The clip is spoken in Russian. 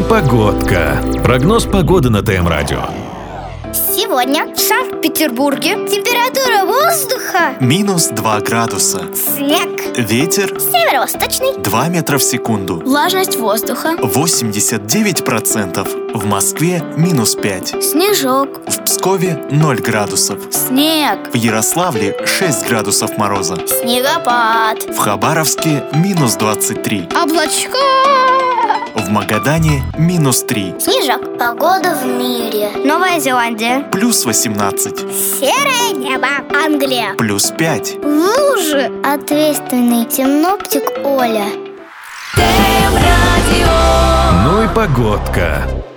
погодка. Прогноз погоды на ТМ-радио. Сегодня в Санкт-Петербурге температура воздуха -2 градуса. снег, Ветер северо-восточный, 2 метра в секунду. влажность воздуха, 89%. В Москве -5. снежок, В Пскове 0 градусов. снег, В Ярославле 6 градусов мороза. снегопад, В Хабаровске -23. облачко, В Магадане -3. снежок. Погода в мире. Новая Зеландия, +18. серое небо, Англия, +5. лужи. Ответственный синоптик Оля. Ну и погодка.